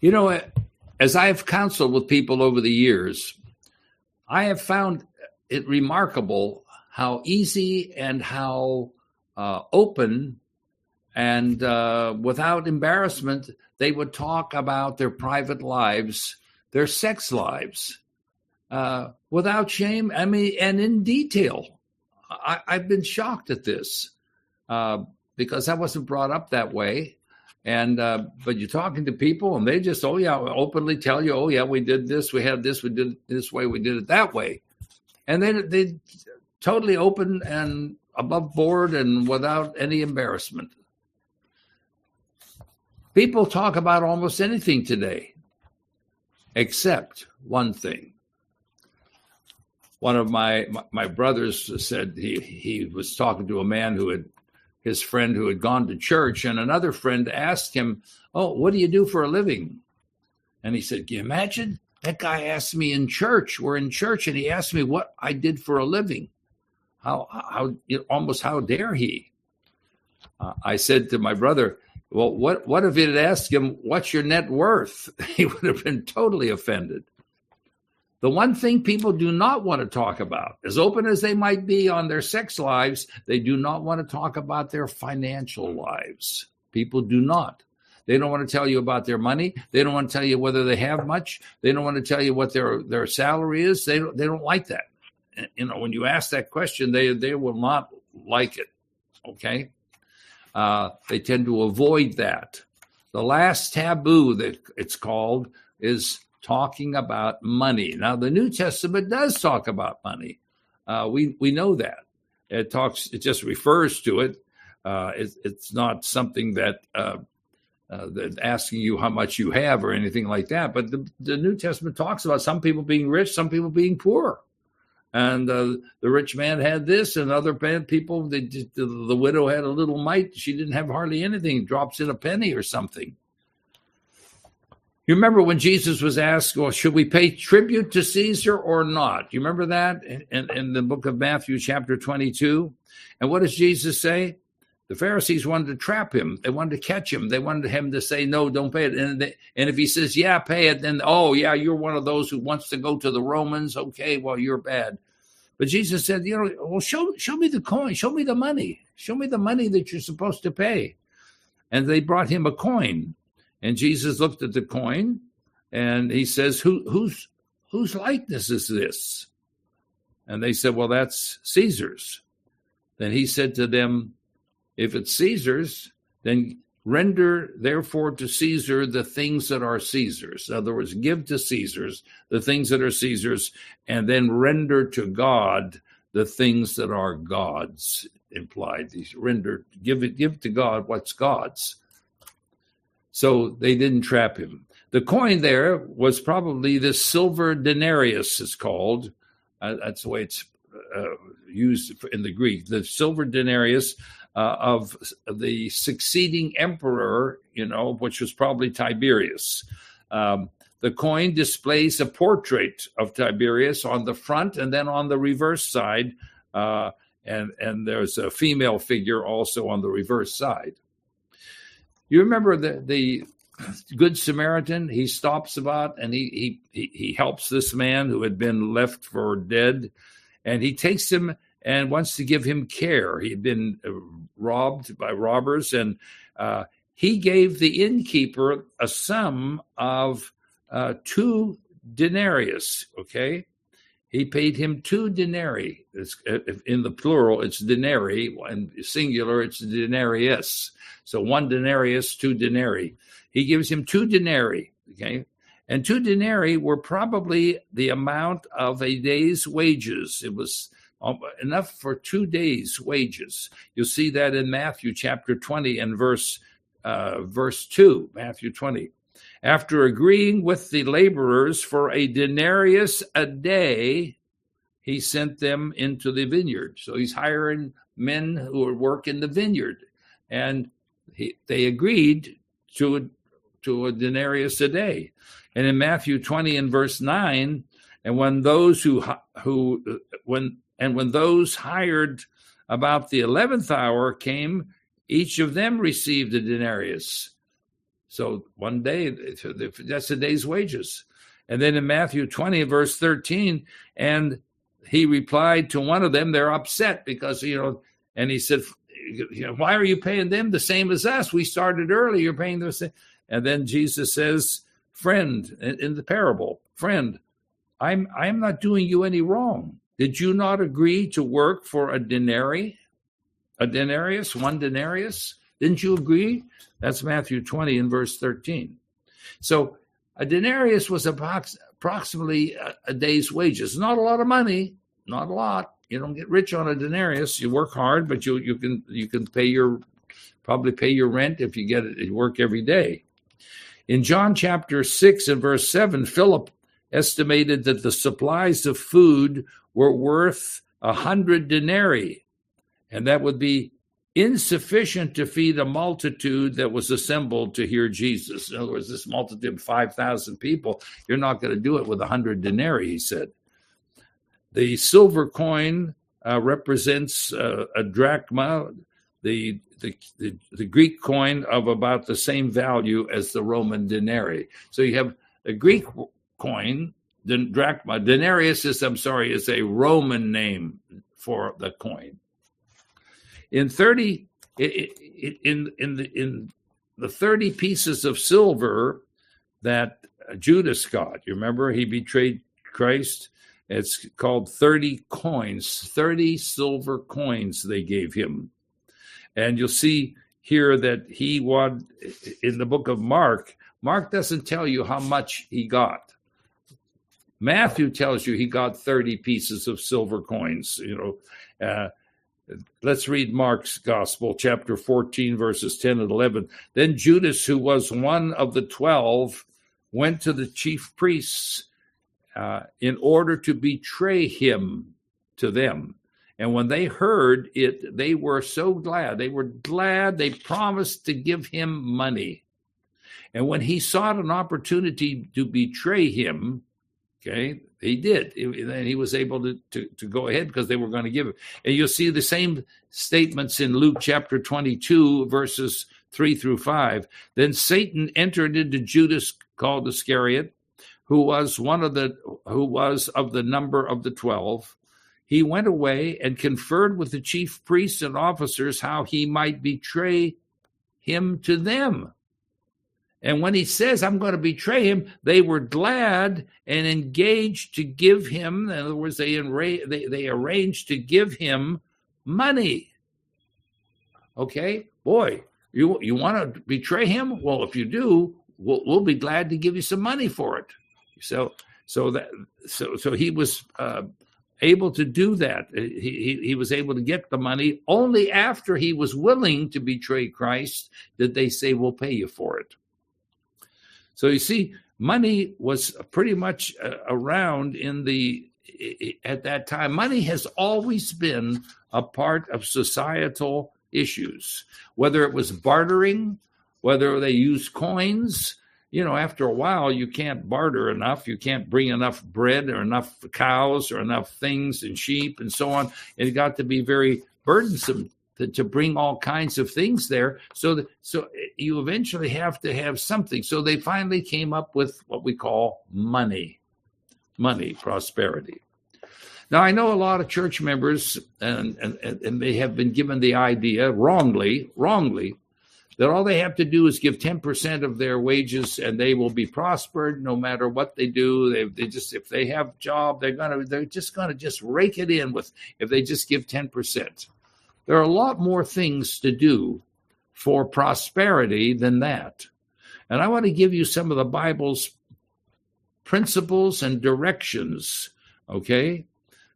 As I have counseled with people over the years, I have found it remarkable how easy and how open and without embarrassment they would talk about their private lives, their sex lives, without shame. I mean, and in detail. I've been shocked at this because I wasn't brought up that way. And but you're talking to people and they just, openly tell you, we did this, we had this, we did it this way, we did it that way. And they totally open and above board and without any embarrassment. People talk about almost anything today, except one thing. One of my brothers said he was talking to a man his friend who had gone to church, and another friend asked him, "Oh, what do you do for a living?" And he said, "Can you imagine? That guy asked me in church. We're in church, and he asked me what I did for a living. How dare he?" I said to my brother, "Well, what if it asked him, what's your net worth?" He would have been totally offended. The one thing people do not want to talk about, as open as they might be on their sex lives, they do not want to talk about their financial lives. People do not. They don't want to tell you about their money. They don't want to tell you whether they have much. They don't want to tell you what their salary is. They don't like that. When you ask that question, they will not like it. Okay? They tend to avoid that. The last taboo that it's called is talking about money. Now, the New Testament does talk about money. We know that. It just refers to it. It's not something that asking you how much you have or anything like that. But the New Testament talks about some people being rich, some people being poor. And the rich man had this, and other people, the widow had a little mite. She didn't have hardly anything, drops in a penny or something. You remember when Jesus was asked, well, should we pay tribute to Caesar or not? You remember that in the book of Matthew, chapter 22? And what does Jesus say? The Pharisees wanted to trap him. They wanted to catch him. They wanted him to say, no, don't pay it. And if he says, yeah, pay it, then, you're one of those who wants to go to the Romans. Okay, well, you're bad. But Jesus said, well, show me the coin. Show me the money. Show me the money that you're supposed to pay. And they brought him a coin. And Jesus looked at the coin and he says, whose likeness is this? And they said, well, that's Caesar's. Then he said to them, if it's Caesar's, then render therefore to Caesar the things that are Caesar's. In other words, give to Caesar's the things that are Caesar's, and then render to God the things that are God's. Implied, give to God what's God's. So they didn't trap him. The coin there was probably this silver denarius, is called. That's the way it's used in the Greek. The silver denarius of the succeeding emperor, which was probably Tiberius. The coin displays a portrait of Tiberius on the front and then on the reverse side. And there's a female figure also on the reverse side. You remember the Good Samaritan? He stops about and he helps this man who had been left for dead, and he takes him and wants to give him care. He had been robbed by robbers, and he gave the innkeeper a sum of 2 denarius, okay? He paid him 2 denarii. In the plural, it's denarii, and singular, it's denarius. So 1 denarius, 2 denarii. He gives him 2 denarii, okay? And 2 denarii were probably the amount of a day's wages. It was enough for 2 days' wages. You'll see that in Matthew chapter 20 and verse 2, Matthew 20. After agreeing with the laborers for a denarius a day, he sent them into the vineyard. So he's hiring men who would work in the vineyard. And they agreed to a denarius a day. And in Matthew 20 and verse 9, and when those when those hired about the 11th hour came, each of them received a denarius. So one day, that's a day's wages. And then in Matthew 20, verse 13, and he replied to one of them, they're upset because, and he said, why are you paying them the same as us? We started early, you're paying them the same. And then Jesus says, friend, in the parable, friend, I'm not doing you any wrong. Did you not agree to work for a denarius, one denarius? Didn't you agree? That's Matthew 20 and verse 13. So a denarius was approximately a day's wages. Not a lot of money, not a lot. You don't get rich on a denarius. You work hard, but you can probably pay your rent if you get it. You work every day. In John chapter 6 and verse 7, Philip estimated that the supplies of food were worth 100 denarii, and that would be insufficient to feed a multitude that was assembled to hear Jesus. In other words, this multitude of 5,000 people, you're not going to do it with 100 denarii, he said. The silver coin represents a drachma, the Greek coin of about the same value as the Roman denarii. So you have a Greek coin, the drachma. Denarius is a Roman name for the coin. In the 30 pieces of silver that Judas got, you remember he betrayed Christ? It's called 30 coins, 30 silver coins they gave him. And you'll see here that he won in the book of Mark. Mark doesn't tell you how much he got. Matthew tells you he got 30 pieces of silver coins. Let's read Mark's gospel, chapter 14, verses 10 and 11. Then Judas, who was one of the 12, went to the chief priests in order to betray him to them. And when they heard it, they were so glad. They were glad. They promised to give him money. And when he sought an opportunity to betray him, okay, he did. And he was able to go ahead because they were going to give it. And you'll see the same statements in Luke chapter 22, verses 3 through 5. Then Satan entered into Judas, called Iscariot, who was of the number of the 12. He went away and conferred with the chief priests and officers how he might betray him to them. And when he says, I'm going to betray him, they were glad and engaged to give him, in other words, they arranged to give him money. Okay, boy, you want to betray him? Well, if you do, we'll be glad to give you some money for it. So he was able to do that. He was able to get the money. Only after he was willing to betray Christ did they say, we'll pay you for it. So you see, money was pretty much around at that time. Money has always been a part of societal issues, whether it was bartering, whether they used coins. After a while, you can't barter enough. You can't bring enough bread or enough cows or enough things and sheep and so on. It got to be very burdensome to bring all kinds of things there. So you eventually have to have something. So they finally came up with what we call money, prosperity. Now, I know a lot of church members, and they have been given the idea wrongly, that all they have to do is give 10% of their wages and they will be prospered no matter what they do. They just, if they have a job, they're just going to rake it in if they just give 10%. There are a lot more things to do for prosperity than that. And I want to give you some of the Bible's principles and directions, okay,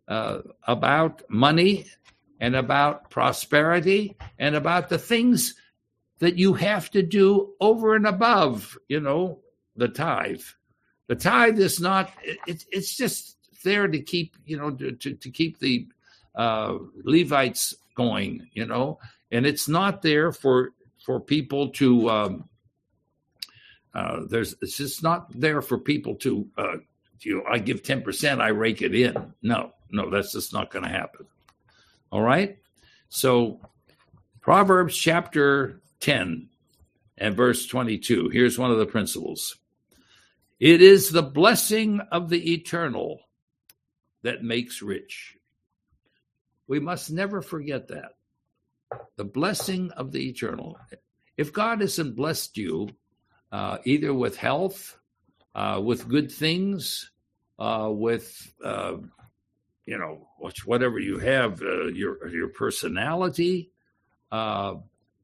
about money and about prosperity and about the things that you have to do over and above, the tithe. The tithe is not, it's just there to keep, to keep the Levites going, and it's not there for people to, it's just not there for people to, I give 10%, I rake it in. No, that's just not going to happen. All right. So Proverbs chapter 10 And verse 22, here's one of the principles. It is the blessing of the eternal that makes rich. We must never forget that. The blessing of the eternal. If God hasn't blessed you, either with health, with good things, with whatever you have, your personality, or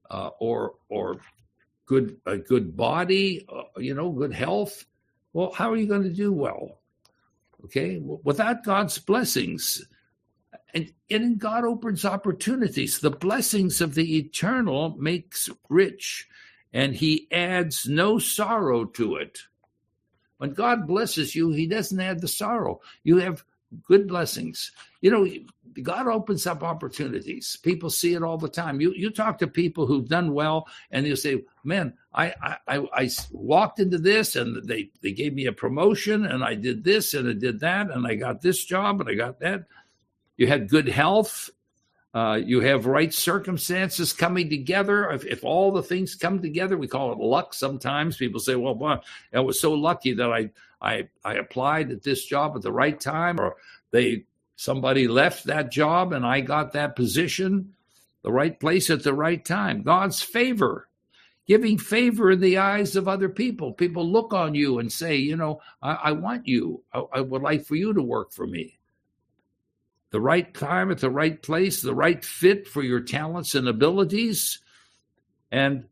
a good body, good health. Well, how are you going to do well? Okay, without God's blessings, and God opens opportunities. The blessings of the eternal makes rich, and He adds no sorrow to it. When God blesses you, He doesn't add the sorrow. You have good blessings. God opens up opportunities. People see it all the time. You talk to people who've done well, and you say, man, I walked into this, and they gave me a promotion, and I did this, and I did that, and I got this job, and I got that. You had good health. You have right circumstances coming together. If all the things come together, we call it luck sometimes. People say, well, boy, I was so lucky that I applied at this job at the right time, or somebody left that job and I got that position, the right place at the right time. God's favor, giving favor in the eyes of other people. People look on you and say, I want you. I would like for you to work for me. The right time at the right place, the right fit for your talents and abilities. And,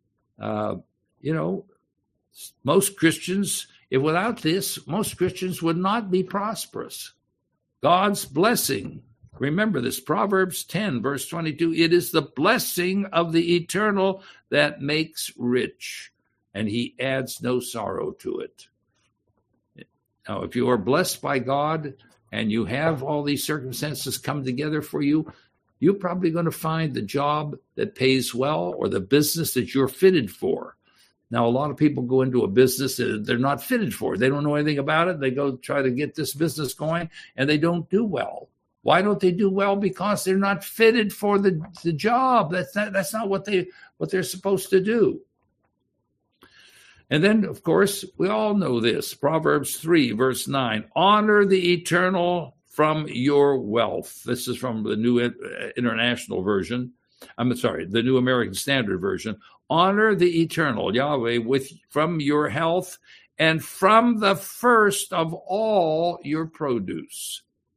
most Christians, without this, most Christians would not be prosperous. God's blessing. Remember this, Proverbs 10, verse 22, it is the blessing of the eternal that makes rich, and He adds no sorrow to it. Now, if you are blessed by God and you have all these circumstances come together for you, you're probably going to find the job that pays well or the business that you're fitted for. Now, a lot of people go into a business that they're not fitted for. They don't know anything about it. They go try to get this business going, and they don't do well. Why don't they do well? Because they're not fitted for the job. That's not what they're supposed to do. And then, of course, we all know this. Proverbs 3, verse 9, honor the eternal from your wealth. This is from the New International Version. The New American Standard Version. Honor the eternal, Yahweh, from your health and from the first of all your produce.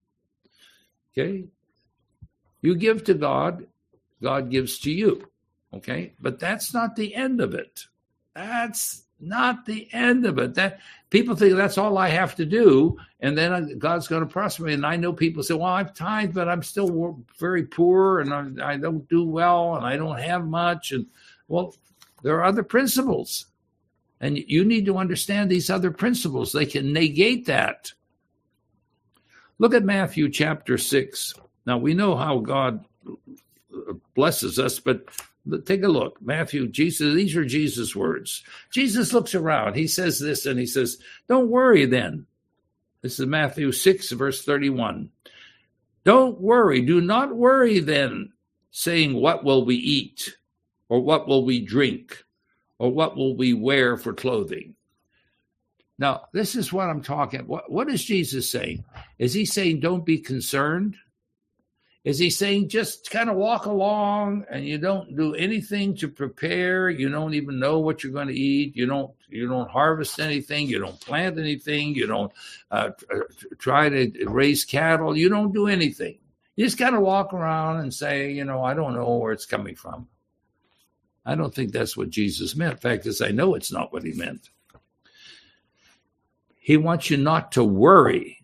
Okay? You give to God, God gives to you. Okay? But that's not the end of it. That's not the end of it. That people think that's all I have to do, and then God's going to prosper me. And I know people say, well, I've tithed, but I'm still very poor, and I don't do well, and I don't have much. And well, there are other principles, and you need to understand these other principles. They can negate that. Look at Matthew chapter 6. Now, we know how God blesses us, but take a look. Matthew, Jesus, these are Jesus' words. Jesus looks around. He says this, and he says, don't worry then. This is Matthew 6, verse 31. Don't worry. Do not worry then, saying, what will we eat? Or what will we drink? Or what will we wear for clothing? Now, this is what I'm talking about. What is Jesus saying? Is he saying don't be concerned? Is he saying just kind of walk along and you don't do anything to prepare? You don't even know what you're going to eat. You don't harvest anything. You don't plant anything. You don't try to raise cattle. You don't do anything. You just kind of walk around and say, I don't know where it's coming from. I don't think that's what Jesus meant. In fact, I know it's not what he meant. He wants you not to worry.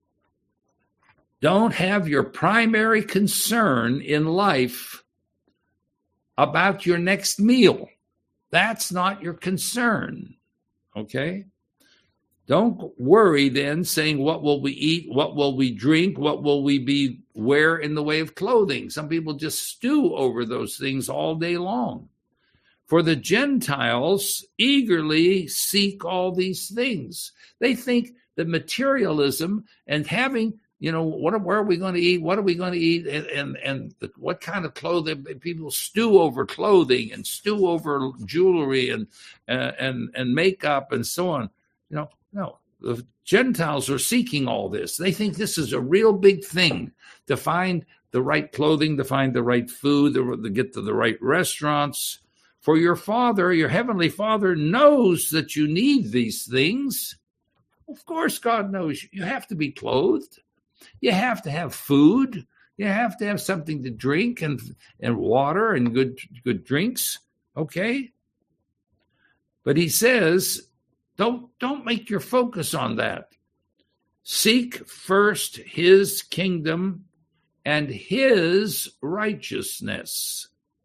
Don't have your primary concern in life about your next meal. That's not your concern, okay? Don't worry then saying, what will we eat? What will we drink? What will we wear in the way of clothing? Some people just stew over those things all day long. For the Gentiles eagerly seek all these things. They think that materialism and having where are we going to eat? What are we going to eat? And what kind of clothing? People stew over clothing and stew over jewelry and makeup and so on. No, the Gentiles are seeking all this. They think this is a real big thing to find the right clothing, to find the right food, to get to the right restaurants. For your Father, your heavenly Father, knows that you need these things. Of course, God knows you have to be clothed. You have to have food. You have to have something to drink and water and good drinks. Okay? But he says, don't make your focus on that. Seek first his kingdom and his righteousness.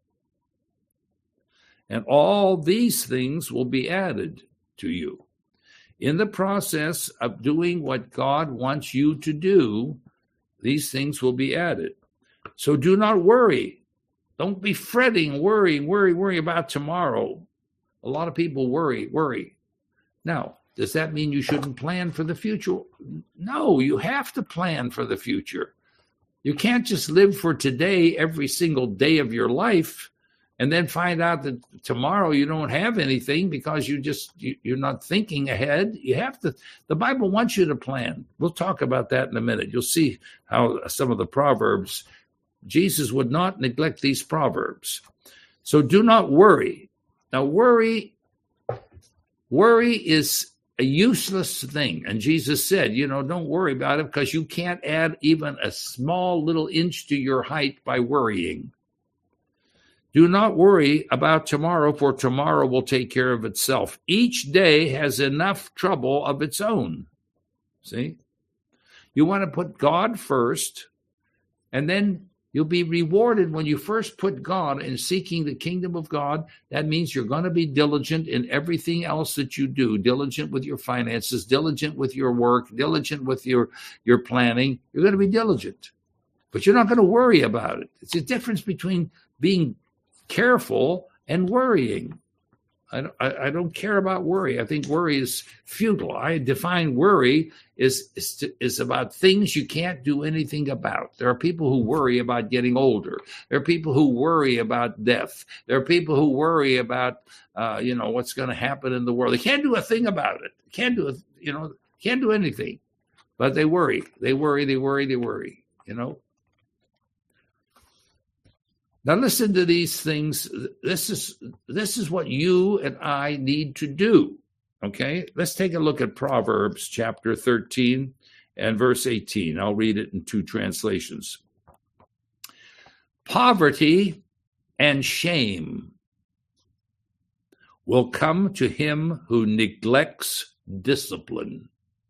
And all these things will be added to you. In the process of doing what God wants you to do, these things will be added. So do not worry. Don't be fretting, worry about tomorrow. A lot of people worry. Now, does that mean you shouldn't plan for the future? No, you have to plan for the future. You can't just live for today every single day of your life and then find out that tomorrow you don't have anything because you're not thinking ahead. You have to. The Bible wants you to plan. We'll talk about that in a minute. You'll see how some of the Proverbs, Jesus would not neglect these Proverbs. So do not worry. Now, worry is a useless thing. And Jesus said, don't worry about it because you can't add even a small little inch to your height by worrying. Do not worry about tomorrow, for tomorrow will take care of itself. Each day has enough trouble of its own. See? You want to put God first, and then you'll be rewarded when you first put God in seeking the kingdom of God. That means you're going to be diligent in everything else that you do, diligent with your finances, diligent with your work, diligent with your planning. You're going to be diligent, but you're not going to worry about it. It's a difference between being careful and worrying. I don't care about worry. I think worry is futile. I define worry is about things you can't do anything about. There are people who worry about getting older. There are people who worry about death. There are people who worry about what's going to happen in the world. They can't do a thing about it. Can't do anything. But they worry. They worry. Now listen to these things. This is what you and I need to do. Okay? Let's take a look at Proverbs chapter 13 and verse 18. I'll read it in two translations. Poverty and shame will come to him who neglects discipline.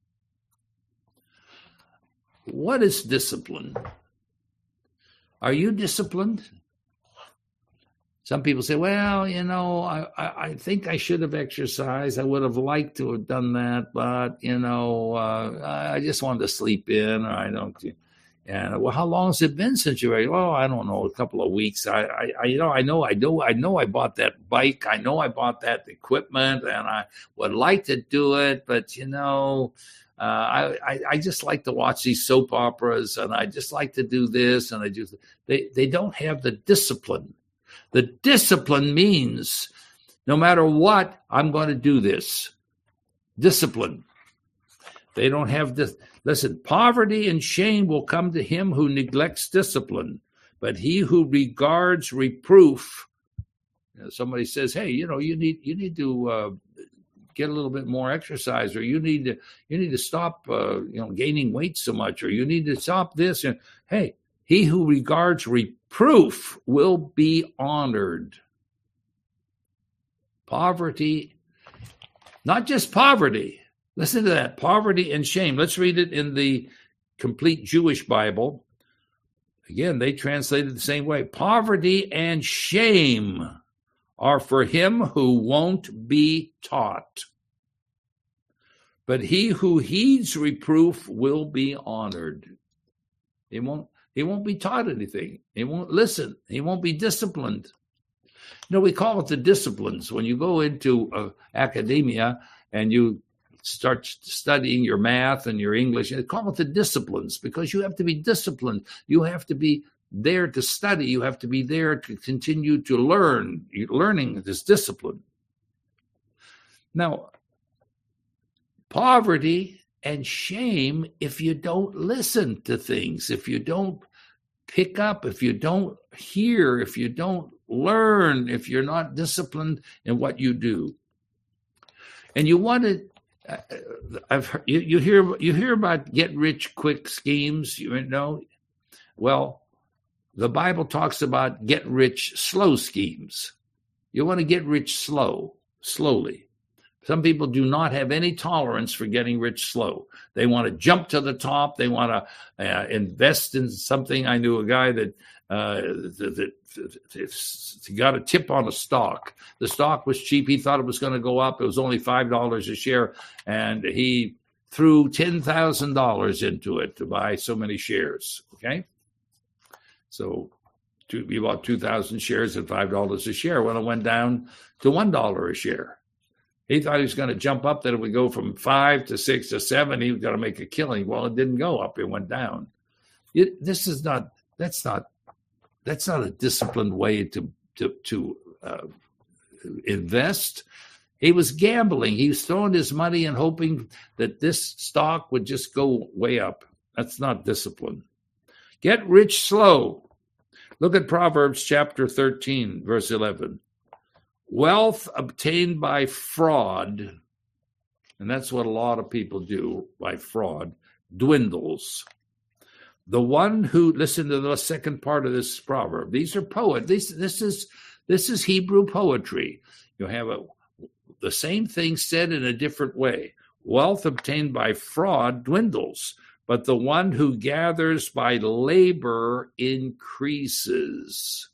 What is discipline? Are you disciplined? Some people say, well, I think I should have exercised. I would have liked to have done that, but, I just wanted to sleep in, or I don't. And well, how long has it been since you were? Oh, I don't know, a couple of weeks. I know I bought that bike. I know I bought that equipment, and I would like to do it, but I just like to watch these soap operas, and I just like to do this, and they don't have the discipline. The discipline means no matter what, I'm going to do this. Discipline. They don't have this. Listen, poverty and shame will come to him who neglects discipline, but he who regards reproof. Somebody says, hey, you need to get a little bit more exercise, or you need to stop gaining weight so much, or you need to stop this. And hey, he who regards reproof will be honored. Poverty, not just poverty. Listen to that, poverty and shame. Let's read it in the Complete Jewish Bible. Again, they translate it the same way. Poverty and shame are for him who won't be taught. But he who heeds reproof will be honored. He won't be taught anything. He won't listen. He won't be disciplined. We call it the disciplines. When you go into academia and you start studying your math and your English. And call it the disciplines, because you have to be disciplined. You have to be there to study. You have to be there to continue to learn. Learning is discipline. Now, poverty and shame, if you don't listen to things, if you don't pick up, if you don't hear, if you don't learn, if you're not disciplined in what you do. And you want to, you hear about get rich quick schemes, you know. Well, the Bible talks about get rich slow schemes. You want to get rich slowly. Some people do not have any tolerance for getting rich slow. They want to jump to the top. They want to invest in something. I knew a guy that got a tip on a stock. The stock was cheap. He thought it was going to go up. It was only $5 a share, and he threw $10,000 into it to buy so many shares. Okay, so he bought 2,000 shares at $5 a share. Well, it went down to $1 a share. He thought he was going to jump up, that it would go from 5 to 6 to 7. He was going to make a killing. Well, it didn't go up; it went down. That's not a disciplined way to invest. He was gambling. He was throwing his money and hoping that this stock would just go way up. That's not discipline. Get rich slow. Look at Proverbs chapter 13, verse 11. Wealth obtained by fraud, and that's what a lot of people do by fraud, dwindles. The one who, listen to the second part of this proverb. These are poets. This is Hebrew poetry. You have the same thing said in a different way. Wealth obtained by fraud dwindles, but the one who gathers by labor increases.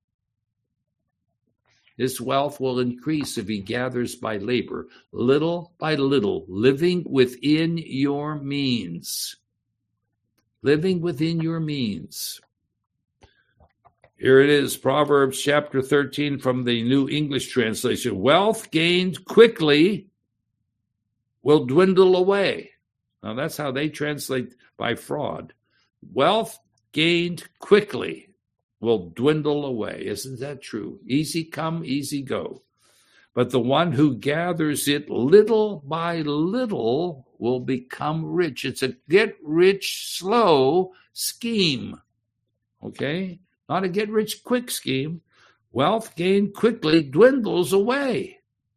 His wealth will increase if he gathers by labor, little by little, living within your means. Living within your means. Here it is, Proverbs chapter 13 from the New English Translation. Wealth gained quickly will dwindle away. Now that's how they translate by fraud. Wealth gained quickly will dwindle away. Isn't that true? Easy come, easy go. But the one who gathers it little by little will become rich. It's a get rich slow scheme. Okay? Not a get rich quick scheme. Wealth gained quickly dwindles away.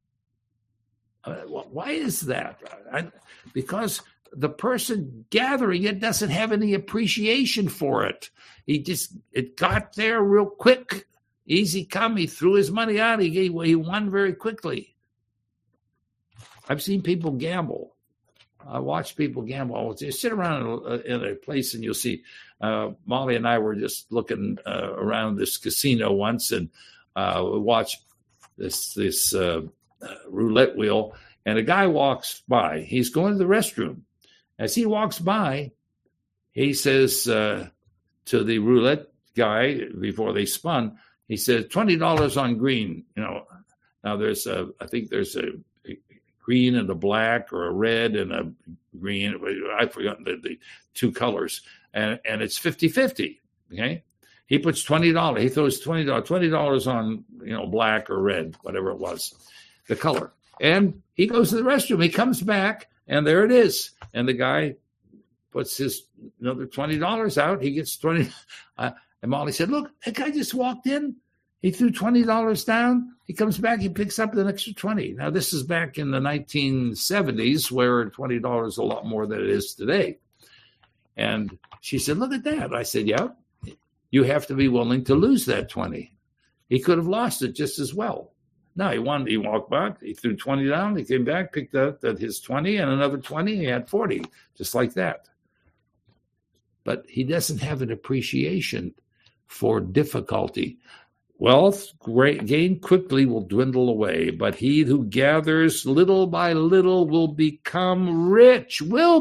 Why is that? Because the person gathering it doesn't have any appreciation for it. It got there real quick, easy come. He threw his money out. He won very quickly. I've seen people gamble. I watch people gamble. You sit around in a place and you'll see. Molly and I were just looking around this casino once, and we watched this roulette wheel, and a guy walks by. He's going to the restroom. As he walks by, he says to the roulette guy before they spun, he says, $20 on green. You know, now I think there's a green and a black, or a red and a green. I've forgotten the two colors, and it's 50-50. Okay, he puts $20. He throws $20 on black or red, whatever it was, the color, and he goes to the restroom. He comes back, and there it is. And the guy puts his another $20 out. He gets 20. And Molly said, "Look, that guy just walked in. He threw $20 down. He comes back. He picks up an extra 20." Now, this is back in the 1970s, where $20 is a lot more than it is today. And she said, "Look at that." I said, "Yeah, you have to be willing to lose that 20. He could have lost it just as well." No, he won. He walked back. He threw 20 down. He came back, picked up his 20 and another 20. He had 40, just like that. But he doesn't have an appreciation for difficulty. Wealth gained quickly will dwindle away, but he who gathers little by little will become rich.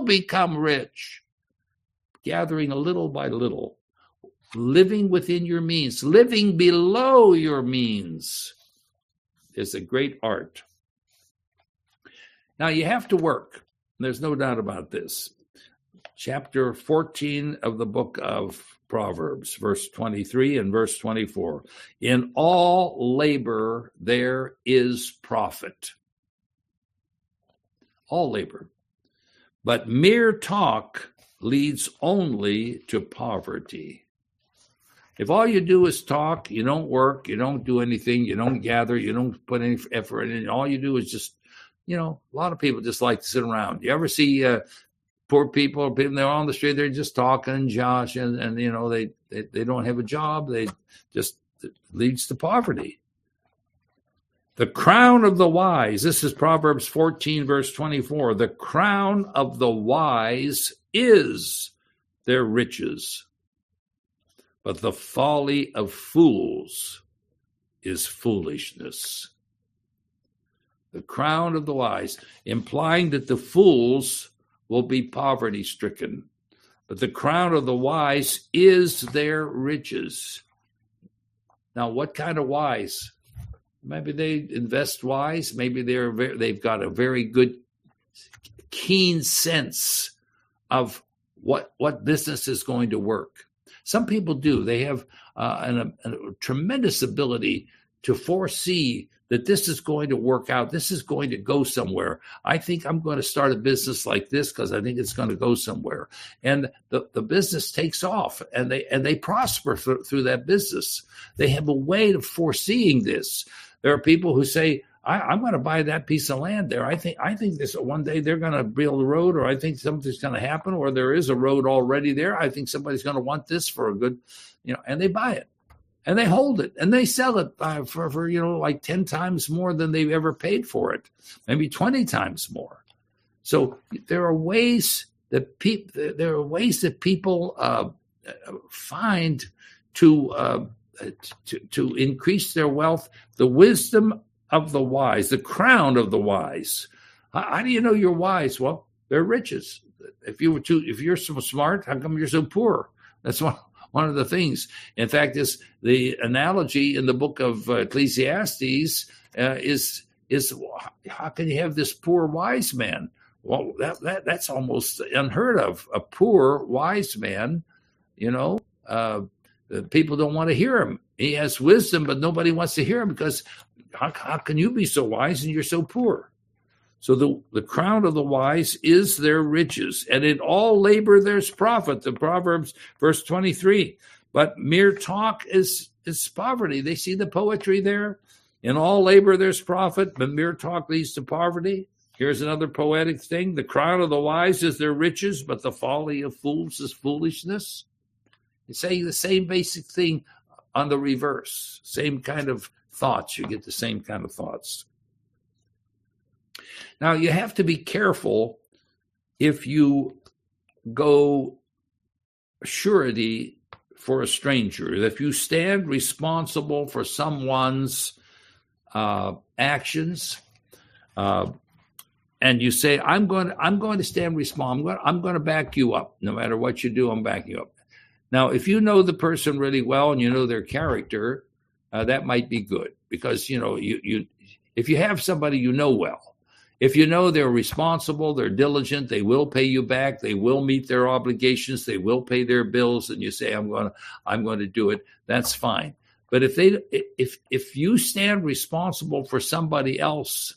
Gathering a little by little. Living within your means. Living below your means is a great art. Now, you have to work. There's no doubt about this. Chapter 14 of the book of Proverbs, verse 23 and verse 24. In all labor there is profit. All labor. But mere talk leads only to poverty. If all you do is talk, you don't work, you don't do anything, you don't gather, you don't put any effort in, all you do is just, a lot of people just like to sit around. You ever see poor people, they're on the street, they're just talking, Josh, and they don't have a job. It leads to poverty. The crown of the wise, this is Proverbs 14, verse 24. The crown of the wise is their riches, but the folly of fools is foolishness. The crown of the wise, implying that the fools will be poverty-stricken. But the crown of the wise is their riches. Now, what kind of wise? Maybe they invest wise. Maybe they've got a very good, keen sense of what business is going to work. Some people do. They have a tremendous ability to foresee that this is going to work out. This is going to go somewhere. I think I'm going to start a business like this because I think it's going to go somewhere. And the business takes off, and they prosper through that business. They have a way of foreseeing this. There are people who say, I'm going to buy that piece of land there. I think this one day they're going to build a road, or I think something's going to happen, or there is a road already there. I think somebody's going to want this for a good, and they buy it. And they hold it, and they sell it for like 10 times more than they've ever paid for it, maybe 20 times more. So there are ways that people find to increase their wealth. The wisdom of the wise, the crown of the wise. How do you know you're wise? Well, they're riches. If you're so smart, how come you're so poor? That's one of the things. In fact, is the analogy in the book of Ecclesiastes is how can you have this poor wise man? Well, that's almost unheard of. A poor wise man, people don't want to hear him. He has wisdom, but nobody wants to hear him because how can you be so wise and you're so poor? So the crown of the wise is their riches, and in all labor there's profit. The Proverbs, verse 23. But mere talk is poverty. They see the poetry there. In all labor there's profit, but mere talk leads to poverty. Here's another poetic thing. The crown of the wise is their riches, but the folly of fools is foolishness. It's saying the same basic thing on the reverse. Same kind of thoughts. You get the same kind of thoughts. Now, you have to be careful if you go surety for a stranger. If you stand responsible for someone's actions, and you say, I'm going to stand responsible. I'm going to back you up. No matter what you do, I'm backing you up. Now, if you know the person really well and you know their character, that might be good because, if you have somebody you know well, if you know they're responsible, they're diligent, they will pay you back, they will meet their obligations, they will pay their bills, and you say, I'm going to do it, that's fine. But if you stand responsible for somebody else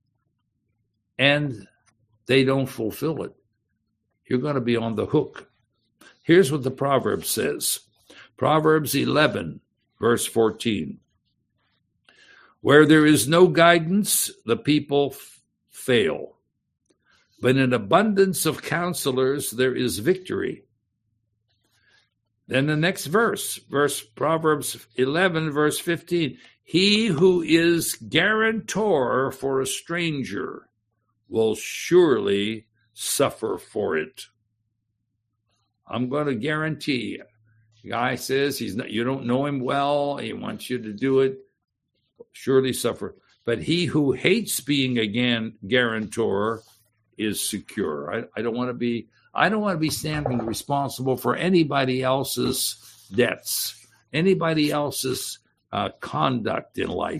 and they don't fulfill it, you're going to be on the hook. Here's what the Proverbs says. Proverbs 11, verse 14. Where there is no guidance, the people fail. But in abundance of counselors, there is victory. Then the next verse, Proverbs 11, verse 15. He who is guarantor for a stranger will surely suffer for it. I'm going to guarantee. The guy says you don't know him well. He wants you to do it. Surely suffer. But he who hates being a guarantor is secure. I don't want to be standing responsible for anybody else's debts, anybody else's conduct in life,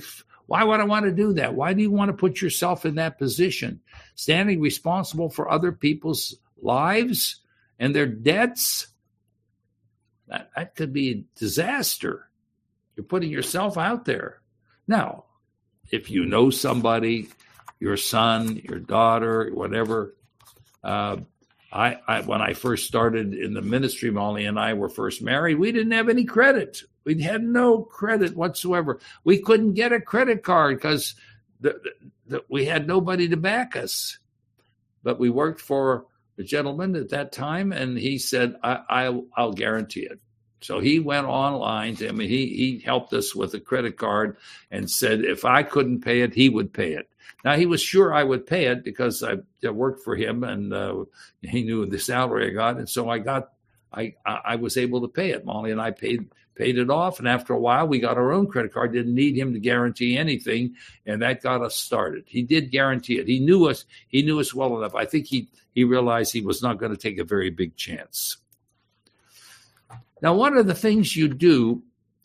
Why would I want to do that? Why do you want to put yourself in that position? Standing responsible for other people's lives and their debts? That could be a disaster. You're putting yourself out there. Now, if you know somebody, your son, your daughter, whatever, when I first started in the ministry, Molly and I were first married, we didn't have any credit. We had no credit whatsoever. We couldn't get a credit card because we had nobody to back us. But we worked for a gentleman at that time, and he said, I'll guarantee it. So he went online to him, and he helped us with a credit card and said if I couldn't pay it, he would pay it. Now, he was sure I would pay it because I worked for him, and he knew the salary I got. And so I was able to pay it. Molly and I paid it off. And after a while, we got our own credit card. Didn't need him to guarantee anything. And that got us started. He did guarantee it. He knew us well enough. I think he realized he was not going to take a very big chance. Now, one of the things you do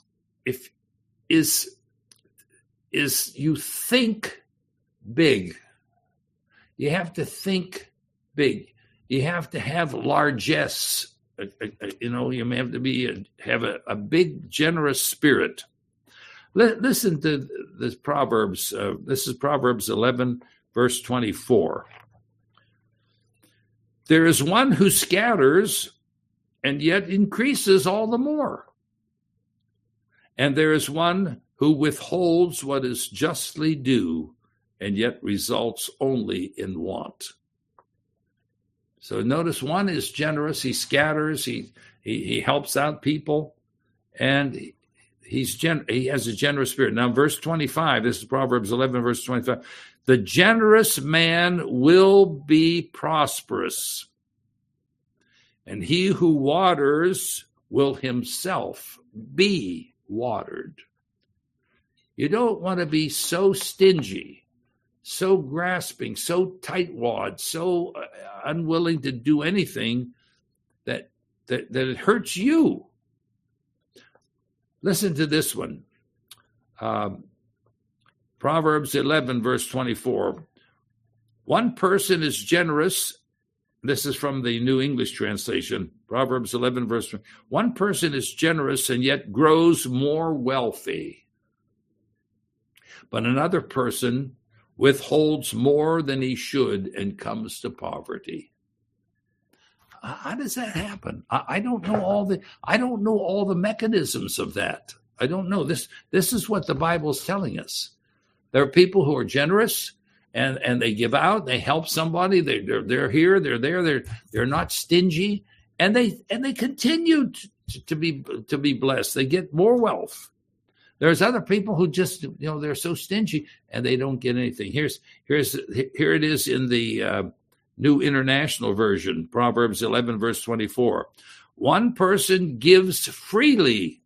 is you think big. You have to think big. You have to have largesse. You have to have a big, generous spirit. Listen to this Proverbs. This is Proverbs 11, verse 24. There is one who scatters and yet increases all the more. And there is one who withholds what is justly due and yet results only in want. So notice one is generous. He scatters. He helps out people, and he has a generous spirit. Now, verse 25. This is Proverbs 11, verse 25. The generous man will be prosperous, and he who waters will himself be watered. You don't want to be so stingy, so grasping, so tightwad, so unwilling to do anything that it hurts you. Listen to this one. Proverbs 11, verse 24. One person is generous. This is from the New English Translation. Proverbs 11, verse 20. One person is generous and yet grows more wealthy. But another person withholds more than he should and comes to poverty. How does that happen? I don't know all the mechanisms of that. I don't know. This is what the Bible is telling us. There are people who are generous and they give out, they help somebody, they're here, they're there, they're not stingy, and they continue to be blessed. They get more wealth. There's other people who just, they're so stingy and they don't get anything. Here it is in the New International Version, Proverbs 11, verse 24. One person gives freely,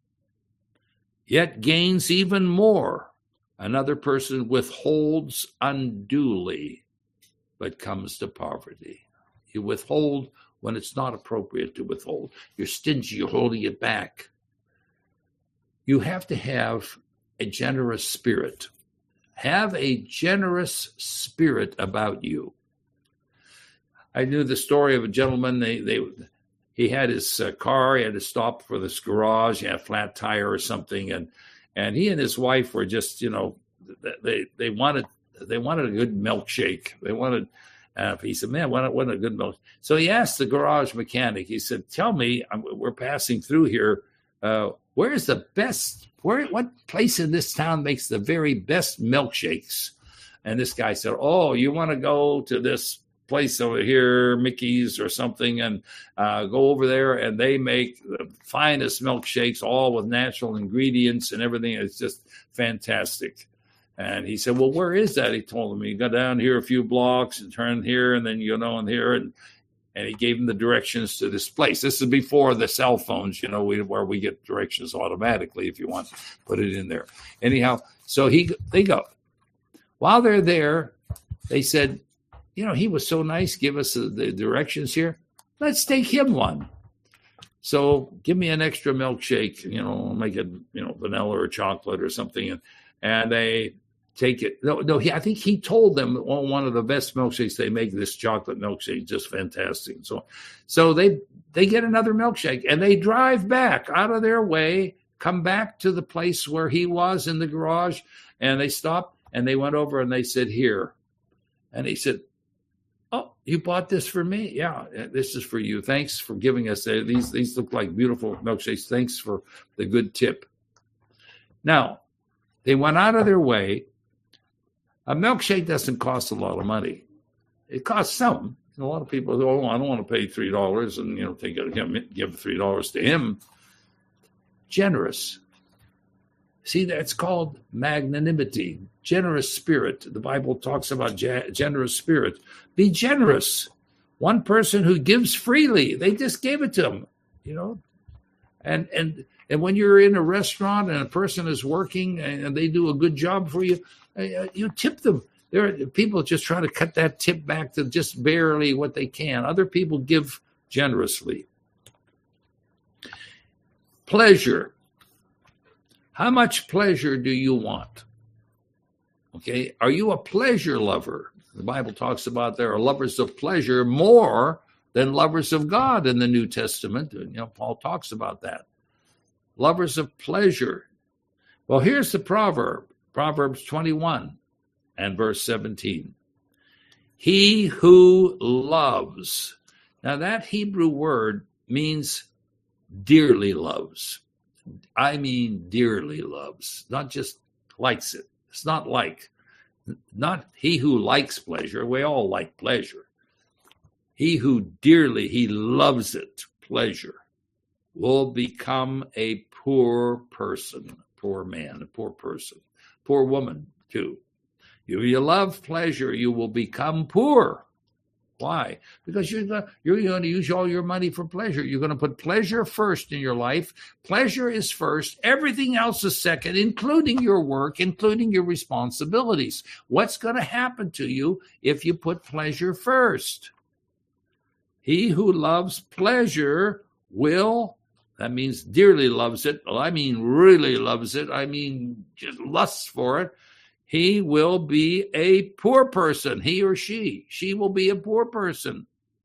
yet gains even more. Another person withholds unduly, but comes to poverty. You withhold when it's not appropriate to withhold. You're stingy, you're holding it back. You have to have a generous spirit. Have a generous spirit about you. I knew the story of a gentleman. He had his car. He had to stop for this garage. He had a flat tire or something, and he and his wife were just, they wanted a good milkshake. They wanted. He said, "Man, what a good milk." So he asked the garage mechanic. He said, "Tell me, we're passing through here. Where's the best? What place in this town makes the very best milkshakes?" And this guy said, "Oh, you want to go to this place over here, Mickey's or something, and go over there, and they make the finest milkshakes, all with natural ingredients and everything. It's just fantastic." And he said, "Well, where is that?" He told him, "You go down here a few blocks and turn here, and then and here." And he gave him the directions to this place. This is before the cell phones, where we get directions automatically if you want to put it in there. Anyhow, so they go. While they're there, they said, he was so nice, give us the directions here. Let's take him one. So give me an extra milkshake, make it, vanilla or chocolate or something. and they take it. No, I think he told them one of the best milkshakes they make, this chocolate milkshake, just fantastic. So they get another milkshake, and they drive back out of their way, come back to the place where he was in the garage, and they stopped, and they went over and they said, "Here." And he said, "Oh, you bought this for me? Yeah, this is for you. Thanks for giving us these look like beautiful milkshakes. Thanks for the good tip." Now, they went out of their way. A milkshake doesn't cost a lot of money. It costs some. A lot of people go, "Oh, I don't want to pay $3 and give $3 to him." Generous. See, that's called magnanimity, generous spirit. The Bible talks about generous spirit. Be generous. One person who gives freely, they just gave it to them, And when you're in a restaurant and a person is working and they do a good job for you, you tip them. There are people just trying to cut that tip back to just barely what they can. Other people give generously. Pleasure. How much pleasure do you want? Okay, are you a pleasure lover? The Bible talks about there are lovers of pleasure more than lovers of God in the New Testament. Paul talks about that. Lovers of pleasure. Well, here's the proverb, Proverbs 21 and verse 17. He who loves. Now that Hebrew word means dearly loves. I mean dearly loves, not just likes it. It's not he who likes pleasure. We all like pleasure. He who he loves it, pleasure, will become a poor person, poor man, a poor person, poor woman too. If you love pleasure, you will become poor. Why? Because you're going to use all your money for pleasure. You're going to put pleasure first in your life. Pleasure is first. Everything else is second, including your work, including your responsibilities. What's going to happen to you if you put pleasure first? He who loves pleasure will, that means dearly loves it. Well, I mean really loves it. I mean just lusts for it. He will be a poor person, he or she. She will be a poor person.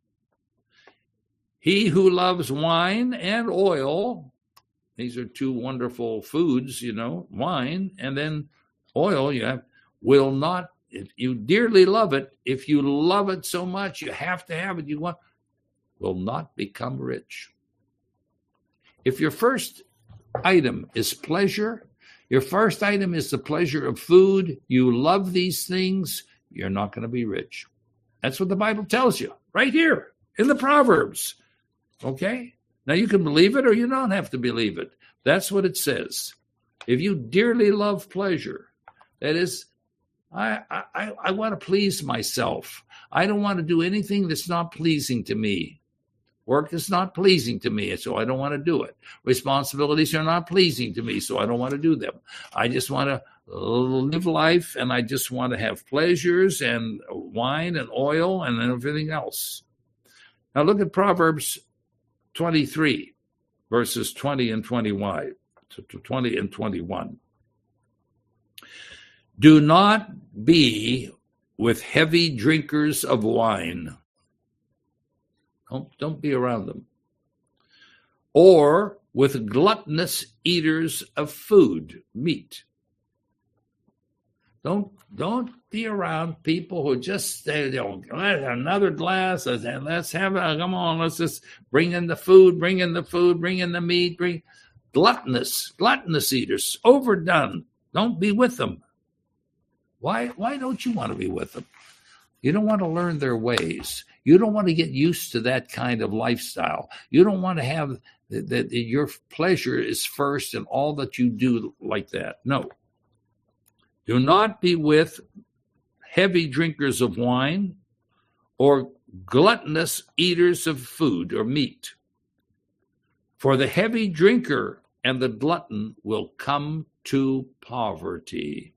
He who loves wine and oil, these are two wonderful foods, wine and then oil, will not, if you dearly love it, if you love it so much, you have to have it, will not become rich. If your first item is pleasure, your first item is the pleasure of food, you love these things, you're not going to be rich. That's what the Bible tells you right here in the Proverbs. Okay? Now you can believe it or you don't have to believe it. That's what it says. If you dearly love pleasure, that is, I want to please myself. I don't want to do anything that's not pleasing to me. Work is not pleasing to me, so I don't want to do it. Responsibilities are not pleasing to me, so I don't want to do them. I just want to live life, and I just want to have pleasures and wine and oil and everything else. Now look at Proverbs 23, verses 20 and 21. Do not be with heavy drinkers of wine. Don't be around them. Or with gluttonous eaters of food, meat. Don't be around people who just say, another glass, and let's have it. Come on, let's just bring in the food, bring in the meat, gluttonous eaters, overdone. Don't be with them. Why don't you want to be with them? You don't want to learn their ways. You don't want to get used to that kind of lifestyle. You don't want to have that your pleasure is first and all that you do like that. No. Do not be with heavy drinkers of wine or gluttonous eaters of food or meat. For the heavy drinker and the glutton will come to poverty.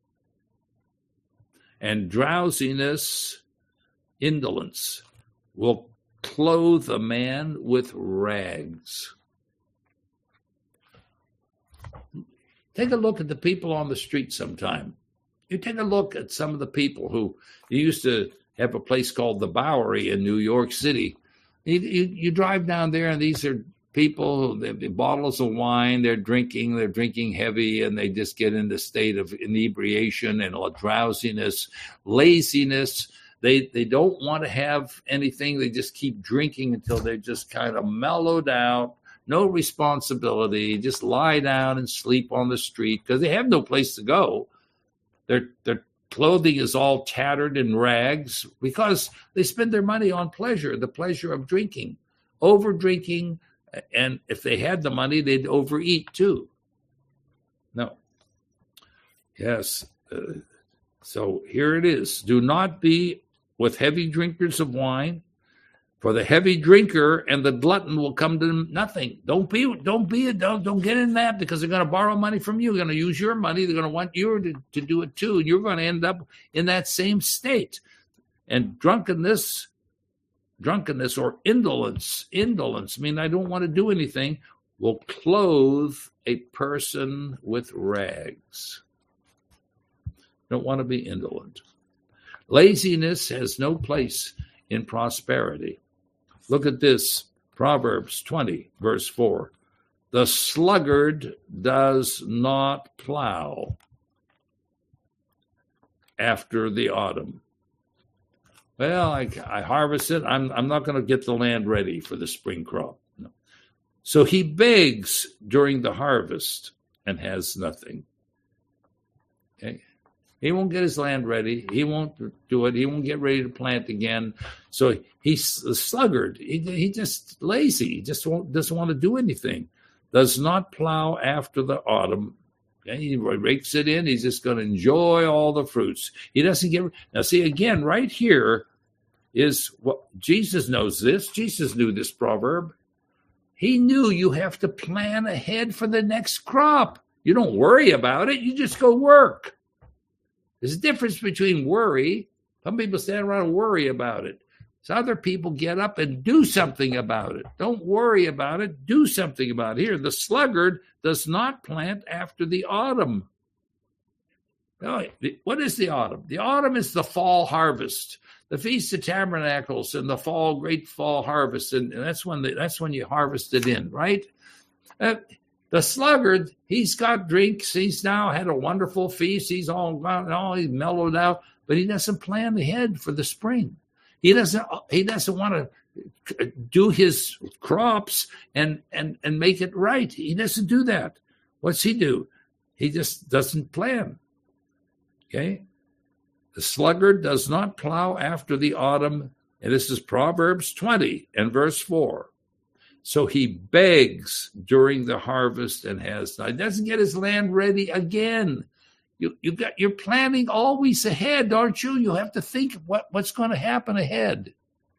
And drowsiness, indolence, will clothe a man with rags. Take a look at the people on the street sometime. You take a look at some of the people who you used to have a place called the Bowery in New York City. You drive down there, and these are people, they have bottles of wine, they're drinking heavy, and they just get in the state of inebriation and drowsiness, laziness. They don't want to have anything. They just keep drinking until they're just kind of mellowed out, no responsibility, just lie down and sleep on the street because they have no place to go. Their clothing is all tattered in rags because they spend their money on pleasure, the pleasure of drinking, over drinking. And if they had the money, they'd overeat too. No. Yes. So here it is. Do not be with heavy drinkers of wine, for the heavy drinker and the glutton will come to nothing. Don't get in that, because they're going to borrow money from you. They're going to use your money. They're going to want you to do it too. And you're going to end up in that same state. And drunkenness or indolence, I mean, I don't want to do anything, will clothe a person with rags. Don't want to be indolent. Laziness has no place in prosperity. Look at this, Proverbs 20, verse 4. The sluggard does not plow after the autumn. Well, I harvest it. I'm not going to get the land ready for the spring crop. No. So he begs during the harvest and has nothing. Okay. He won't get his land ready. He won't do it. He won't get ready to plant again. So he's a sluggard. He just lazy. He just doesn't want to do anything. Does not plow after the autumn. Okay? He rakes it in. He's just going to enjoy all the fruits. He doesn't get. Now, see, again, right here is what Jesus knows this. Jesus knew this proverb. He knew you have to plan ahead for the next crop. You don't worry about it. You just go work. There's a difference between worry. Some people stand around and worry about it. So other people get up and do something about it. Don't worry about it. Do something about it. Here, the sluggard does not plant after the autumn. No, what is the autumn? The autumn is the fall harvest, the Feast of Tabernacles and the fall, great fall harvest. And that's when you harvest it in, right? The sluggard, he's got drinks. He's now had a wonderful feast. He's all he's mellowed out, but he doesn't plan ahead for the spring. He doesn't want to do his crops and make it right. He doesn't do that. What's he do? He just doesn't plan. Okay? The sluggard does not plow after the autumn. And this is Proverbs 20 and verse 4. So he begs during the harvest and has not. He doesn't get his land ready again. You're planning always ahead, aren't you? You have to think what's going to happen ahead.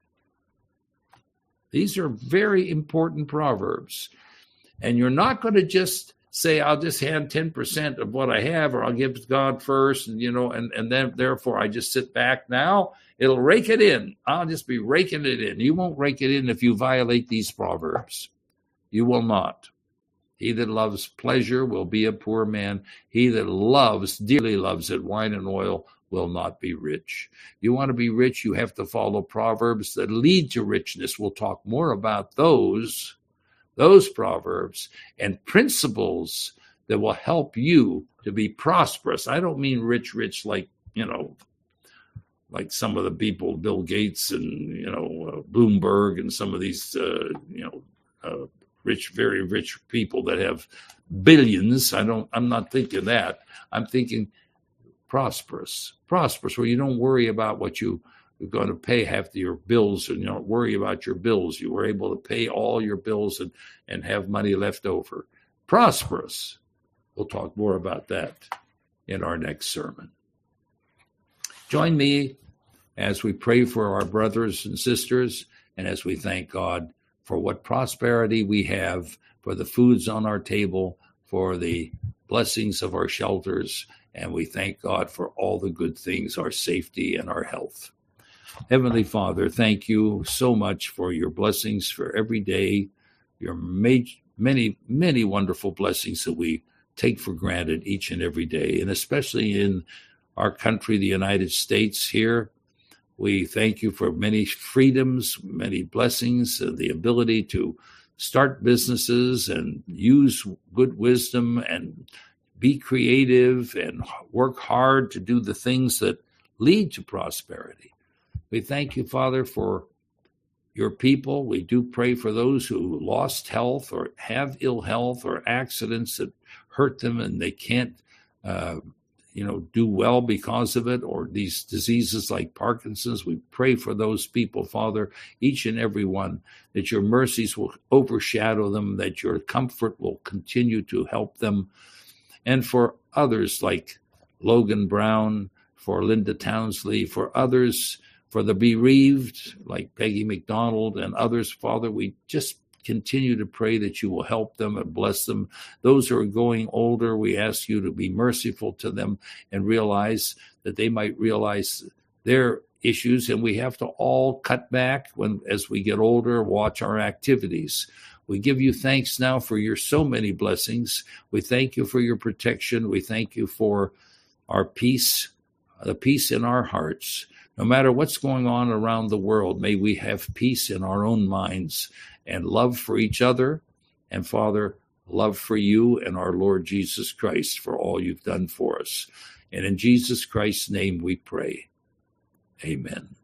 These are very important proverbs. And you're not going to just say, I'll just hand 10% of what I have, or I'll give God first, and then therefore I just sit back now. It'll rake it in. I'll just be raking it in. You won't rake it in if you violate these proverbs. You will not. He that loves pleasure will be a poor man. He that dearly loves it, wine and oil, will not be rich. You want to be rich, you have to follow proverbs that lead to richness. We'll talk more about those proverbs and principles that will help you to be prosperous. I don't mean rich like, like some of the people, Bill Gates and, Bloomberg and some of these, rich, very rich people that have billions. I'm not thinking that. I'm thinking prosperous, where you don't worry about what you're going to pay half your bills, and you don't worry about your bills. You were able to pay all your bills and have money left over. Prosperous. We'll talk more about that in our next sermon. Join me as we pray for our brothers and sisters, and as we thank God for what prosperity we have, for the foods on our table, for the blessings of our shelters, and we thank God for all the good things, our safety and our health. Heavenly Father, thank you so much for your blessings for every day, your many, many wonderful blessings that we take for granted each and every day. And especially in our country, the United States here, we thank you for many freedoms, many blessings, the ability to start businesses and use good wisdom and be creative and work hard to do the things that lead to prosperity. We thank you, Father, for your people. We do pray for those who lost health or have ill health or accidents that hurt them and they can't, do well because of it, or these diseases like Parkinson's. We pray for those people, Father, each and every one, that your mercies will overshadow them, that your comfort will continue to help them. And for others like Logan Brown, for Linda Townsley, for others, for the bereaved like Peggy McDonald and others, Father, we just continue to pray that you will help them and bless them. Those who are going older, we ask you to be merciful to them and realize that they might realize their issues. And we have to all cut back as we get older, watch our activities. We give you thanks now for your so many blessings. We thank you for your protection. We thank you for our peace, the peace in our hearts. No matter what's going on around the world, may we have peace in our own minds and love for each other. And Father, love for you and our Lord Jesus Christ for all you've done for us. And in Jesus Christ's name we pray. Amen.